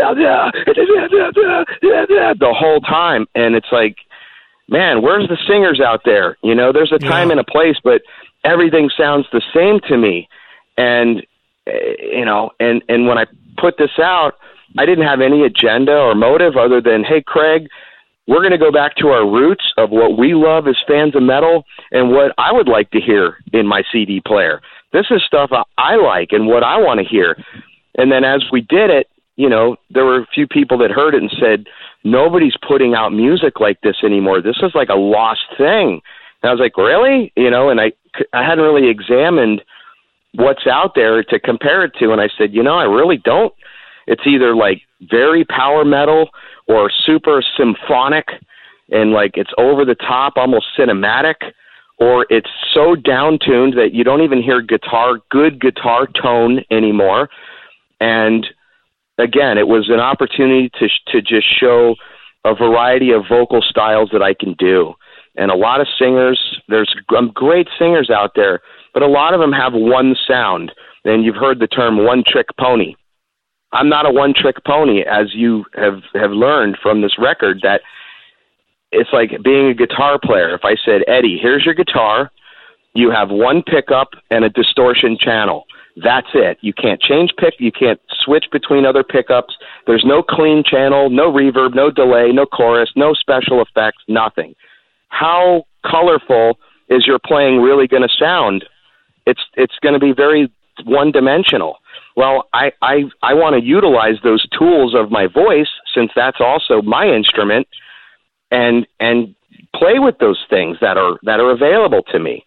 the whole time, and it's like, man, where's the singers out there? There's a time and a place, but everything sounds the same to me. And and when I put this out, I didn't have any agenda or motive other than, hey, Craig, we're going to go back to our roots of what we love as fans of metal and what I would like to hear in my CD player. This is stuff I like and what I want to hear. And then as we did it, there were a few people that heard it and said, nobody's putting out music like this anymore. This is like a lost thing. And I was like, really? And I hadn't really examined what's out there to compare it to. And I said, I really don't. It's either like very power metal or super symphonic and like it's over the top, almost cinematic, or it's so down-tuned that you don't even hear good guitar tone anymore. And again, it was an opportunity to just show a variety of vocal styles that I can do. And a lot of singers, there's great singers out there, but a lot of them have one sound. And you've heard the term one-trick pony. I'm not a one-trick pony, as you have learned from this record, that it's like being a guitar player. If I said, Eddie, here's your guitar, you have one pickup and a distortion channel. That's it. You can't you can't switch between other pickups. There's no clean channel, no reverb, no delay, no chorus, no special effects, nothing. How colorful is your playing really going to sound? It's going to be very one-dimensional. Well, I want to utilize those tools of my voice, since that's also my instrument, and play with those things that are available to me.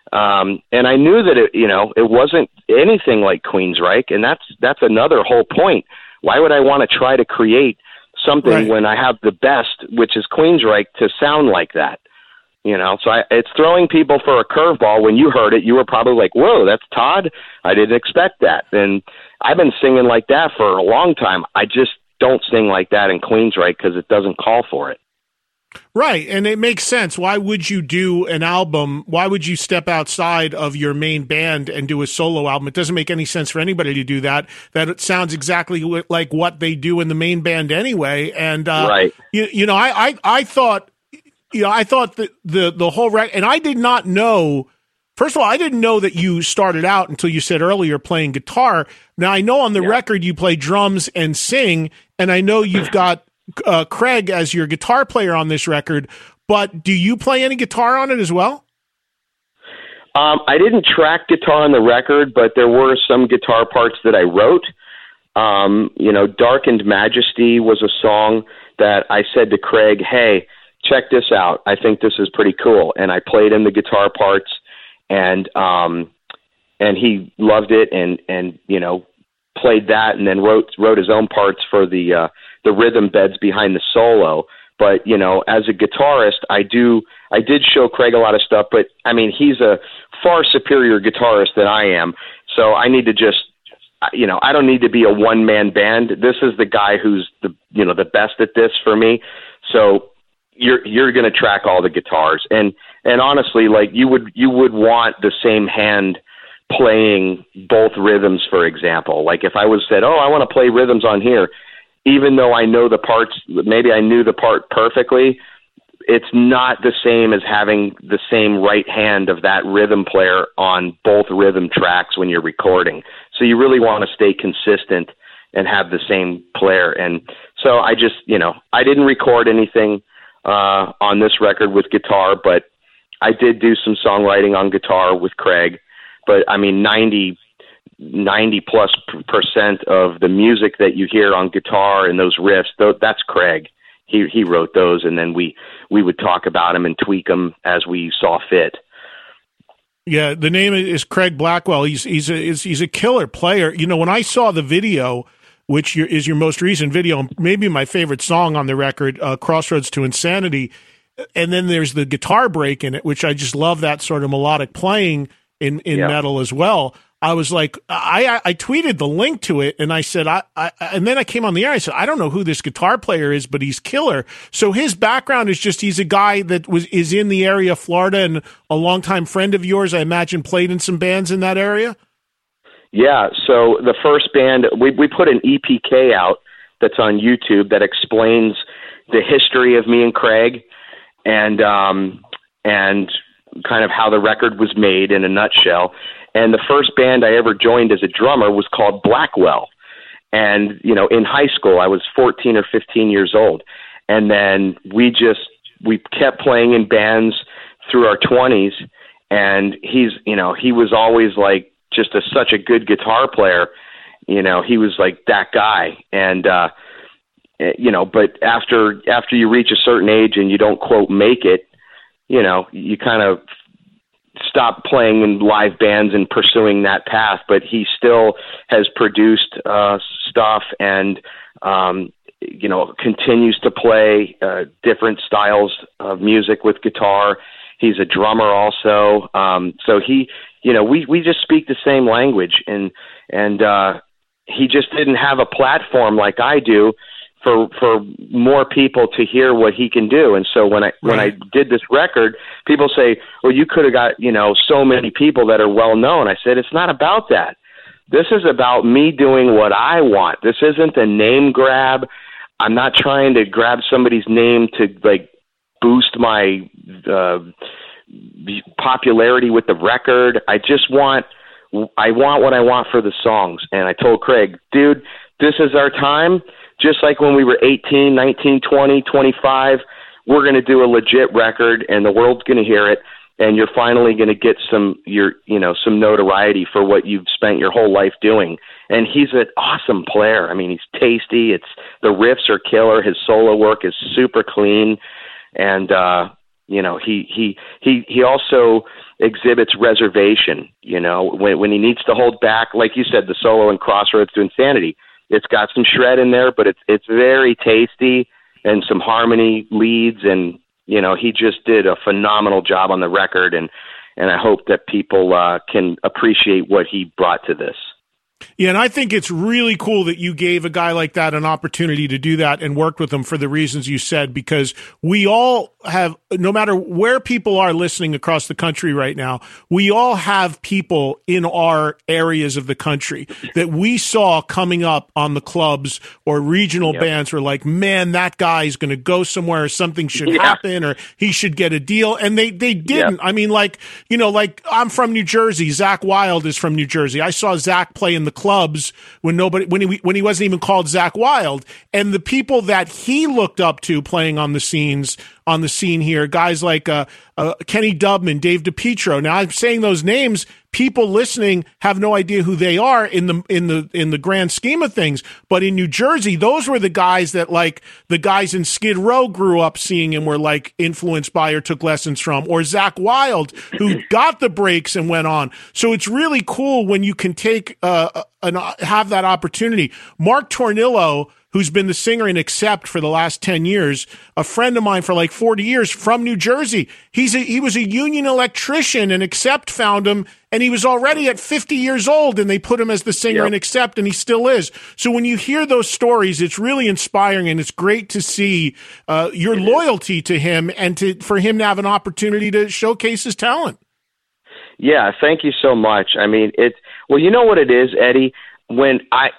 And I knew that it wasn't anything like Queensryche, and that's another whole point. Why would I want to try to create something when I have the best, which is Queensryche, to sound like that? So it's throwing people for a curveball. When you heard it, you were probably like, whoa, that's Todd? I didn't expect that. And I've been singing like that for a long time. I just don't sing like that in Queensryche because it doesn't call for it. Right, and it makes sense. Why would you do an album? Why would you step outside of your main band and do a solo album? It doesn't make any sense for anybody to do that. That it sounds exactly like what they do in the main band anyway. And right. I thought that the whole record, and I did not know. First of all, I didn't know that you started out until you said earlier playing guitar. Now I know on the record you play drums and sing, and I know you've got Craig as your guitar player on this record, but do you play any guitar on it as well? I didn't track guitar on the record, but there were some guitar parts that I wrote. Darkened Majesty was a song that I said to Craig, hey, check this out. I think this is pretty cool. And I played him the guitar parts, and he loved it and played that, and then wrote his own parts for the rhythm beds behind the solo. But, as a guitarist, I did show Craig a lot of stuff, but I mean, he's a far superior guitarist than I am. So I need to just, I don't need to be a one-man band. This is the guy who's the best at this for me. So you're going to track all the guitars. And honestly, like you would want the same hand playing both rhythms, for example. Like if I was said, I want to play rhythms on here, even though I know the parts, maybe I knew the part perfectly, it's not the same as having the same right hand of that rhythm player on both rhythm tracks when you're recording. So you really want to stay consistent and have the same player. And so I just, I didn't record anything on this record with guitar, but I did do some songwriting on guitar with Craig. But I mean, 90+% of the music that you hear on guitar and those riffs, that's Craig. He wrote those, and then we would talk about them and tweak them as we saw fit. Yeah, the name is Craig Blackwell. He's a killer player. When I saw the video, which is your most recent video, maybe my favorite song on the record, Crossroads to Insanity, and then there's the guitar break in it, which I just love, that sort of melodic playing in metal as well. I was like, I tweeted the link to it, and I said, and then I came on the air. I said, I don't know who this guitar player is, but he's killer. So his background is just, he's a guy that is in the area of Florida and a longtime friend of yours. I imagine played in some bands in that area. Yeah. So the first band, we put an EPK out that's on YouTube that explains the history of me and Craig, and kind of how the record was made in a nutshell. And the first band I ever joined as a drummer was called Blackwell. And, you know, in high school, I was 14 or 15 years old. And then we kept playing in bands through our 20s. And he was always like just such a good guitar player. You know, he was like that guy. And, you know, but after you reach a certain age and you don't quote make it, you know, you kind of stop playing in live bands and pursuing that path. But he still has produced stuff and, you know, continues to play different styles of music with guitar. He's a drummer also. So he, you know, we just speak the same language, and he just didn't have a platform like I do for more people to hear what he can do. And so when I did this record, people say, well, you could have got, you know, so many people that are well known. I said, it's not about that. This is about me doing what I want. This isn't a name grab. I'm not trying to grab somebody's name to like boost my popularity with the record. I want what I want for the songs. And I told Craig, dude, this is our time. Just like when we were 18, 19, 20, 25, we're going to do a legit record and the world's going to hear it. And you're finally going to get some notoriety for what you've spent your whole life doing. And he's an awesome player. I mean, he's tasty. The riffs are killer. His solo work is super clean. And, you know, he also exhibits reservation, you know, when he needs to hold back, like you said, the solo in Crossroads to Insanity. It's got some shred in there, but it's very tasty and some harmony leads. And, you know, he just did a phenomenal job on the record. And I hope that people can appreciate what he brought to this. Yeah, and I think it's really cool that you gave a guy like that an opportunity to do that and worked with him for the reasons you said, because we all have, no matter where people are listening across the country right now, we all have people in our areas of the country that we saw coming up on the clubs or regional bands were like, man, that guy's going to go somewhere, or something should happen, or he should get a deal. And they didn't. I mean, like, you know, like I'm from New Jersey. Zakk Wylde is from New Jersey. I saw Zakk play in the clubs when he wasn't even called Zakk Wylde, and the people that he looked up to playing on the scene here, guys like Kenny Dubman, Dave DiPietro. Now I'm saying those names, people listening have no idea who they are in the grand scheme of things. But in New Jersey, those were the guys that, like, the guys in Skid Row grew up seeing and were like influenced by or took lessons from, or Zakk Wylde, who got the breaks and went on. So it's really cool when you can take have that opportunity. Mark Tornillo, who's been the singer in Accept for the last 10 years, a friend of mine for like 40 years from New Jersey. He was a union electrician, and Accept found him, and he was already at 50 years old, and they put him as the singer in Accept, and he still is. So when you hear those stories, it's really inspiring, and it's great to see your loyalty to him and for him to have an opportunity to showcase his talent. Yeah, thank you so much. I mean, well, you know what it is, Eddie? When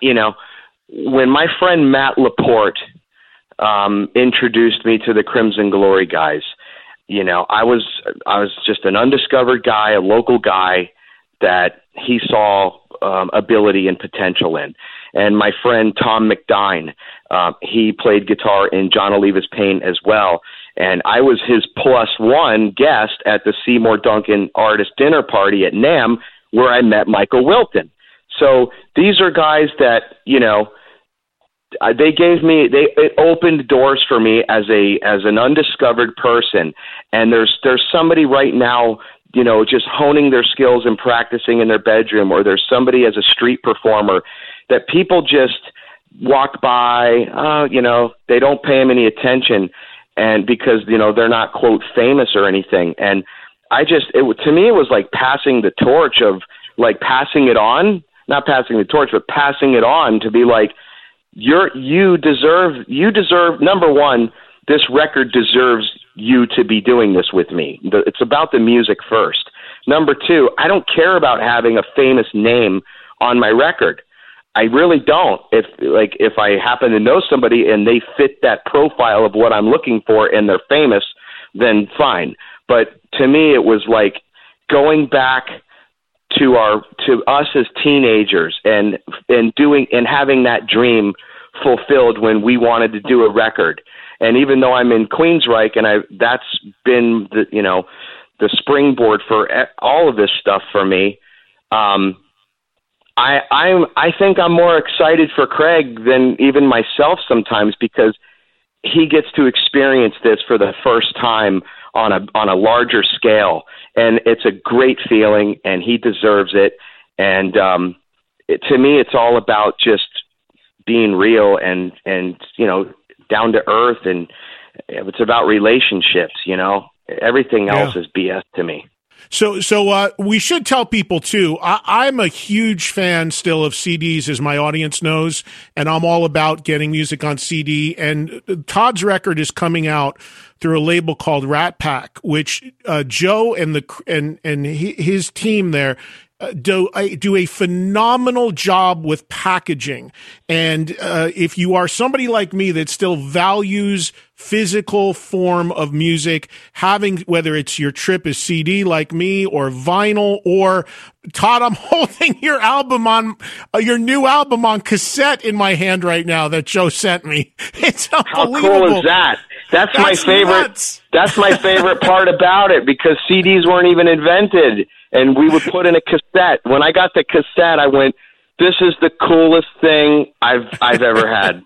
my friend Matt Laporte introduced me to the Crimson Glory guys, you know, I was just an undiscovered guy, a local guy that he saw ability and potential in. And my friend Tom McDine, he played guitar in John Oliva's Pain as well. And I was his +1 guest at the Seymour Duncan Artist Dinner Party at NAMM, where I met Michael Wilton. So these are guys that, you know, it opened doors for me as an undiscovered person. And there's somebody right now, you know, just honing their skills and practicing in their bedroom, or there's somebody as a street performer that people just walk by, you know, they don't pay them any attention, and because, you know, they're not, quote, famous or anything. And to me, it was like passing the torch of, like, passing it on, not passing the torch, but passing it on to be like, you deserve, number one, this record deserves you to be doing this with me. It's about the music first. Number two, I don't care about having a famous name on my record. I really don't. If I happen to know somebody and they fit that profile of what I'm looking for and they're famous, then fine. But to me, it was like going back to us as teenagers, and having that dream fulfilled when we wanted to do a record. And even though I'm in Queensryche, and that's been the springboard for all of this stuff for me. I think I'm more excited for Craig than even myself sometimes, because he gets to experience this for the first time on a larger scale, and it's a great feeling, and he deserves it. And to me, it's all about just being real and down to earth, and it's about relationships. Everything else is BS to me. So we should tell people too, I'm a huge fan still of CDs, as my audience knows, and I'm all about getting music on CD. And Todd's record is coming out through a label called Rat Pack, which Joe and his team there do a phenomenal job with packaging. And if you are somebody like me that still values physical form of music, having, whether it's your trip is CD like me, or vinyl, or Todd, I'm holding your new album on cassette in my hand right now that Joe sent me. It's unbelievable. How cool is that? That's my favorite. Nuts. That's my favorite part about it, because CDs weren't even invented, and we would put in a cassette. When I got the cassette, I went, "This is the coolest thing I've ever had."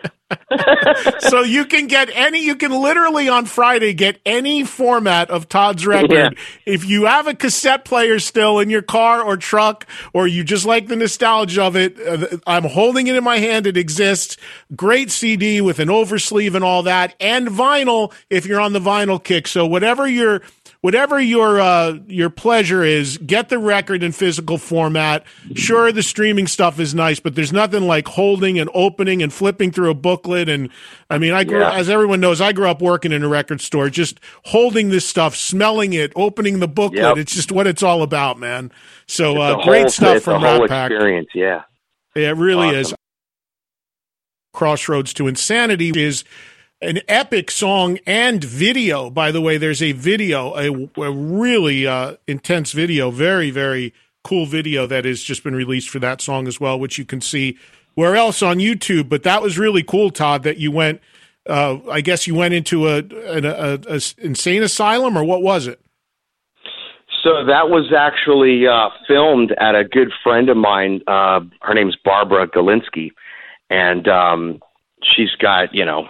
So you can literally on Friday get any format of Todd's record. Yeah. If you have a cassette player still in your car or truck, or you just like the nostalgia of it, I'm holding it in my hand. It exists. Great CD with an oversleeve and all that, and vinyl if you're on the vinyl kick. So whatever your pleasure is, get the record in physical format. Sure, the streaming stuff is nice, but there's nothing like holding and opening and flipping through a booklet. And I mean, as everyone knows, I grew up working in a record store, just holding this stuff, smelling it, opening the booklet. Yep. It's just what it's all about, man. So great stuff from Rat Pack. Experience, yeah. It really is. Crossroads to Insanity is an epic song and video. By the way, there's a video, a really intense video, very, very cool video that has just been released for that song as well, which you can see where else on YouTube. But that was really cool, Todd, that you went, I guess you went into a insane asylum, or what was it? So that was actually filmed at a good friend of mine. Her name's Barbara Galinsky, and she's got,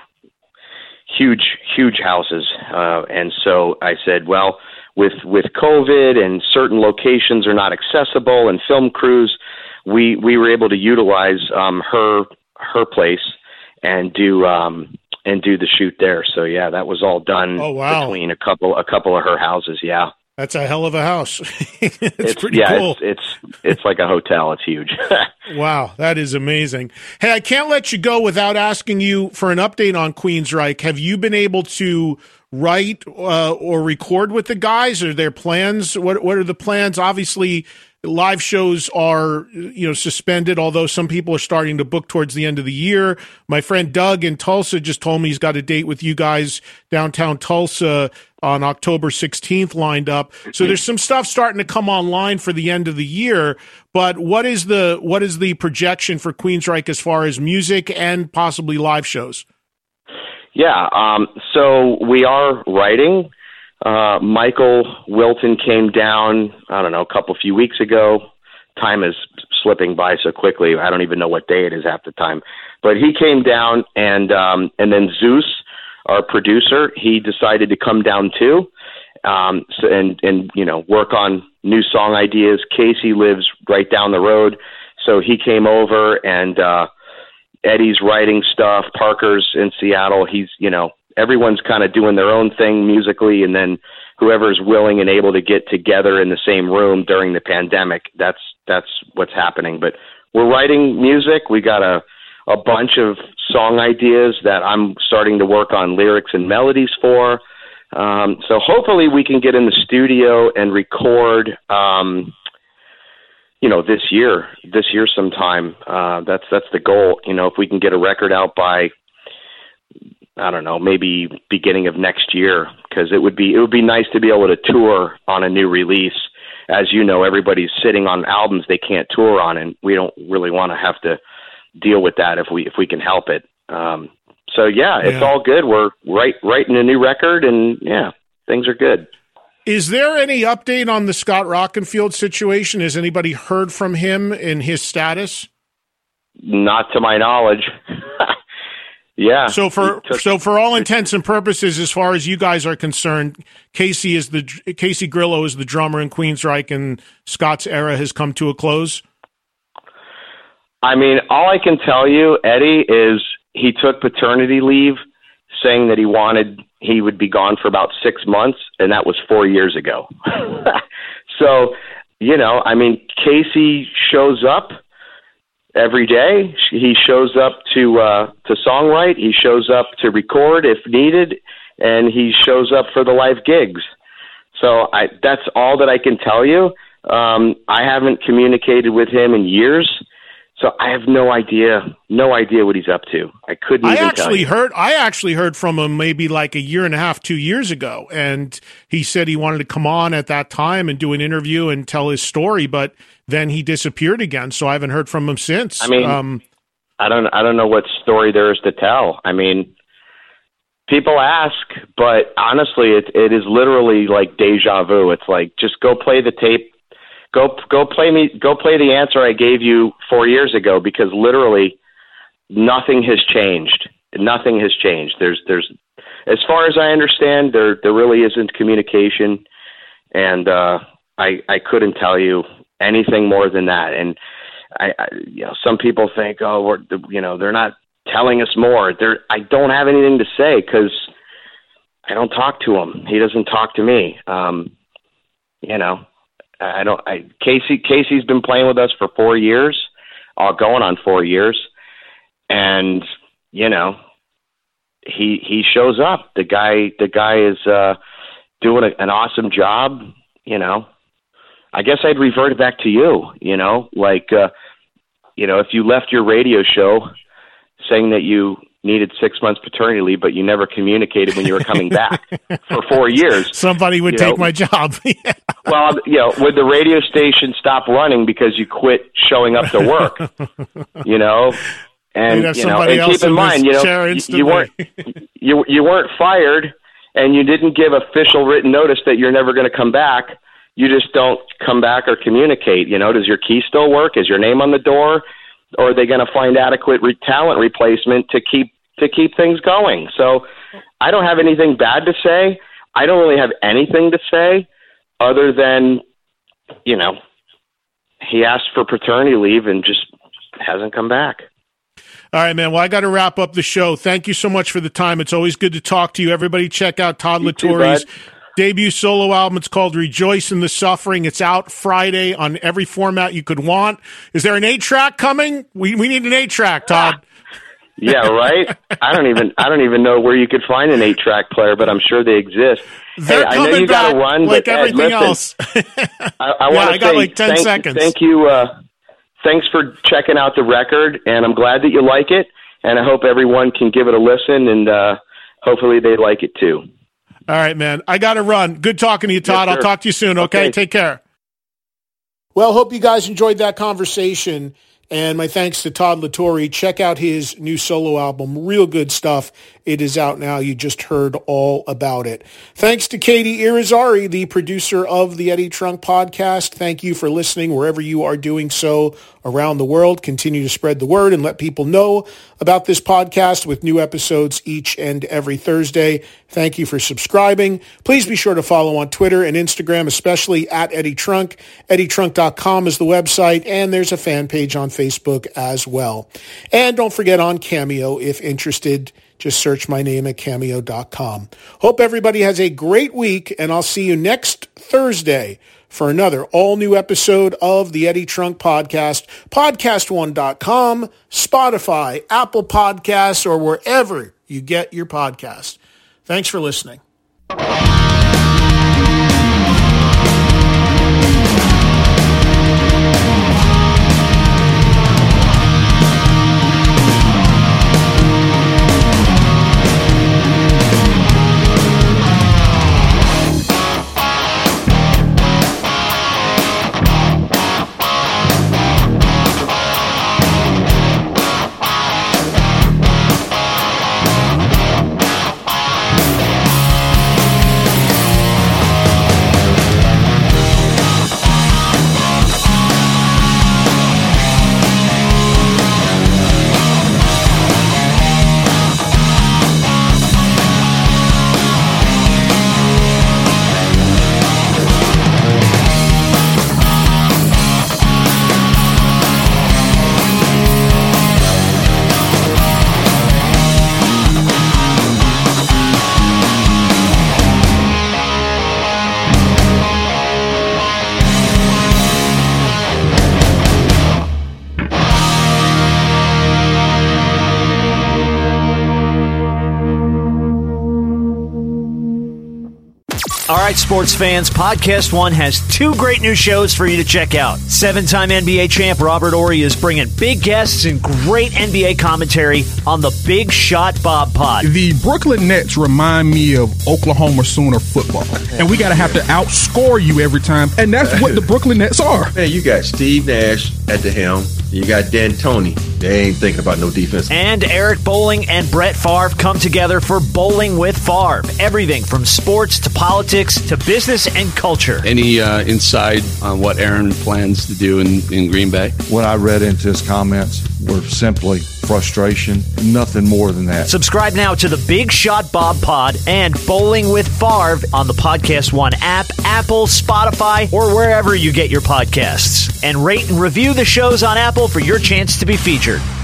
huge houses. And so I said, well, with COVID and certain locations are not accessible and film crews, we were able to utilize her place and do the shoot there. So yeah, that was all done between a couple of her houses. Yeah. That's a hell of a house. It's pretty cool. It's like a hotel. It's huge. Wow, that is amazing. Hey, I can't let you go without asking you for an update on Queensryche. Have you been able to write or record with the guys? Are there plans? What are the plans? Obviously, live shows are suspended, although some people are starting to book towards the end of the year. My friend Doug in Tulsa just told me he's got a date with you guys downtown Tulsa on October 16th lined up. So there's some stuff starting to come online for the end of the year. But what is the projection for Queensryche as far as music and possibly live shows? Yeah, so we are writing. Michael Wilton came down, I don't know, a few weeks ago. Time is slipping by so quickly. I don't even know what day it is half the time. But he came down, and then Zeus, our producer, he decided to come down too, and work on new song ideas. Casey lives right down the road, so he came over, and Eddie's writing stuff. Parker's in Seattle. He's, everyone's kind of doing their own thing musically, and then whoever's willing and able to get together in the same room during the pandemic, that's what's happening. But we're writing music. We got a bunch of song ideas that I'm starting to work on lyrics and melodies for. So hopefully we can get in the studio and record, this year sometime. That's the goal. If we can get a record out by, I don't know, maybe beginning of next year, because it would be nice to be able to tour on a new release as you know, everybody's sitting on albums they can't tour on, and we don't really want to have to deal with that if we can help it. So it's all good. We're writing a new record, and things are good. Is there any update on the Scott Rockenfield situation? Has anybody heard from him in his status? Not to my knowledge. Yeah. So for all intents and purposes, as far as you guys are concerned, Casey Grillo is the drummer in Queensryche, and Scott's era has come to a close. I mean, all I can tell you, Eddie, is he took paternity leave, saying that he would be gone for about 6 months, and that was 4 years ago. So, I mean, Casey shows up every day. He shows up to songwrite. He shows up to record if needed, and he shows up for the live gigs. So that's all that I can tell you. I haven't communicated with him in years, so I have no idea what he's up to. I couldn't even tell you. I actually heard from him maybe like a year and a half, 2 years ago, and he said he wanted to come on at that time and do an interview and tell his story, but then he disappeared again, so I haven't heard from him since. I mean, I don't know what story there is to tell. I mean, people ask, but honestly, it is literally like deja vu. It's like, just go play the tape. Go play the answer I gave you 4 years ago, because literally nothing has changed. Nothing has changed. There's as far as I understand, there really isn't communication, and I couldn't tell you anything more than that. And I some people think, they're not telling us more. I don't have anything to say because I don't talk to him. He doesn't talk to me. Casey's been playing with us for 4 years, going on 4 years, and he shows up. The guy is doing an awesome job. I guess I'd revert it back to you. If you left your radio show saying that you needed 6 months paternity leave, but you never communicated when you were coming back for 4 years. Somebody would take my job. Yeah. Well, would the radio station stop running because you quit showing up to work? And keep in mind, you weren't fired, and you didn't give official written notice that you're never going to come back. You just don't come back or communicate. Does your key still work? Is your name on the door? Or are they going to find adequate talent replacement to keep things going? So I don't have anything bad to say. I don't really have anything to say other than, he asked for paternity leave and just hasn't come back. All right, man. Well, I got to wrap up the show. Thank you so much for the time. It's always good to talk to you. Everybody check out Todd LaTorre's debut solo album. It's called Rejoice in the Suffering. It's out Friday on every format you could want. Is there an 8-track coming? We need an 8-track, Todd. Yeah, right. I don't even know where you could find an 8-track player, but I'm sure they exist. They're I know you got to run, like but everything else. I got like 10 seconds. Thank you. Thanks for checking out the record, and I'm glad that you like it. And I hope everyone can give it a listen, and hopefully they like it too. All right, man. I got to run. Good talking to you, Todd. Yes, I'll talk to you soon, okay? Take care. Well, hope you guys enjoyed that conversation. And my thanks to Todd LaTorre. Check out his new solo album. Real good stuff. It is out now. You just heard all about it. Thanks to Katie Irizarry, the producer of the Eddie Trunk podcast. Thank you for listening wherever you are doing so around the world. Continue to spread the word and let people know about this podcast with new episodes each and every Thursday. Thank you for subscribing. Please be sure to follow on Twitter and Instagram, especially at Eddie Trunk. EddieTrunk.com is the website, and there's a fan page on Facebook as well. And don't forget on Cameo, if interested, just search my name at Cameo.com. Hope everybody has a great week, and I'll see you next Thursday for another all-new episode of the Eddie Trunk Podcast, podcast1.com, Spotify, Apple Podcasts, or wherever you get your podcast. Thanks for listening. All right, sports fans, Podcast One has 2 great new shows for you to check out. 7-time NBA champ Robert Horry is bringing big guests and great NBA commentary on the Big Shot Bob Pod. The Brooklyn Nets remind me of Oklahoma Sooner football, and we gotta have to outscore you every time, and that's what the Brooklyn Nets are. Man, you got Steve Nash at the helm. You got D'Antoni. They ain't thinking about no defense. And Eric Bowling and Brett Favre come together for Bowling with Favre. Everything from sports to politics to business and culture. Any insight on what Aaron plans to do in Green Bay? What I read into his comments were simply frustration, nothing more than that. Subscribe now to the Big Shot Bob Pod and Bowling with Favre on the Podcast One app, Apple, Spotify, or wherever you get your podcasts. And rate and review the shows on Apple for your chance to be featured.